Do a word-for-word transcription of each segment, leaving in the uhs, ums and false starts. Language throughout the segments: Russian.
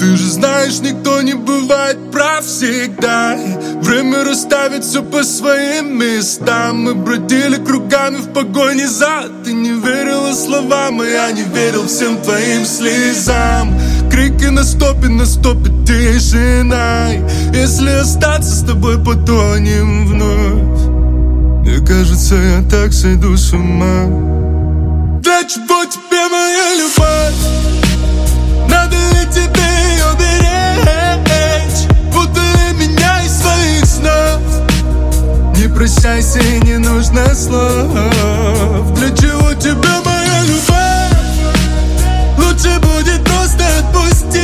Ты же знаешь, никто не бывает прав всегда, и время расставит все по своим местам. Мы бродили кругами в погоне за. Ты не верила словам, и я не верил всем твоим слезам. Крики на стопе, на стопе тишина. Если остаться с тобой, потонем вновь. Мне кажется, я так сойду с ума. Для чего тебе моя любовь? Надо ли тебе ее беречь? Удали меня из своих снов. Не прощайся, и не нужно слов. Для чего тебе моя любовь? Лучше будет просто отпустить.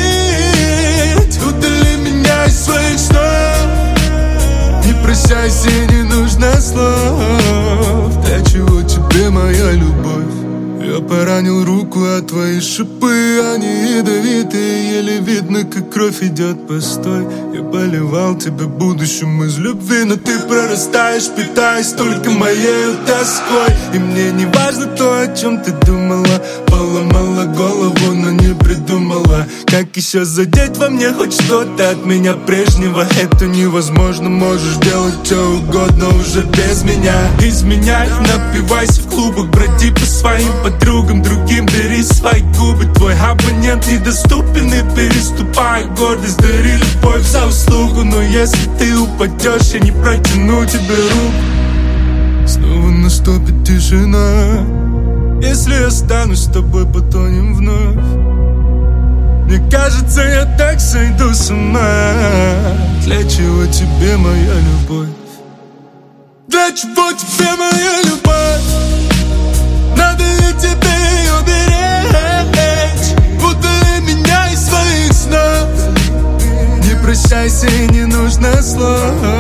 Удали меня из своих снов. Не прощайся, и не нужно слов. Для чего тебе моя любовь? Я поранил руку, а твои шипы, они ядовитые. Еле видно, как кровь идет постой. Я поливал тебя будущим из любви, но ты прорастаешь, питаясь только моей тоской. И мне не важно то, о чем ты думала. Поломала голову, но не придумала, как еще задеть во мне хоть что-то от меня прежнего. Это невозможно, можешь делать что угодно уже без меня. Изменяй, напивайся в клубах, броди по своим подругам, другим бери свои губы. Твой абонент недоступен, и переступай гордость. Дари любовь за услугу, но если ты упадешь, я не протяну тебе руку. Снова наступит тишина. Если останусь с тобой, потонем вновь. Мне кажется, я так сойду с ума. Для чего тебе моя любовь? Для чего тебе моя любовь? Надо ли тебе ее беречь? Удали меня из своих снов. Не прощайся, и не нужно слов.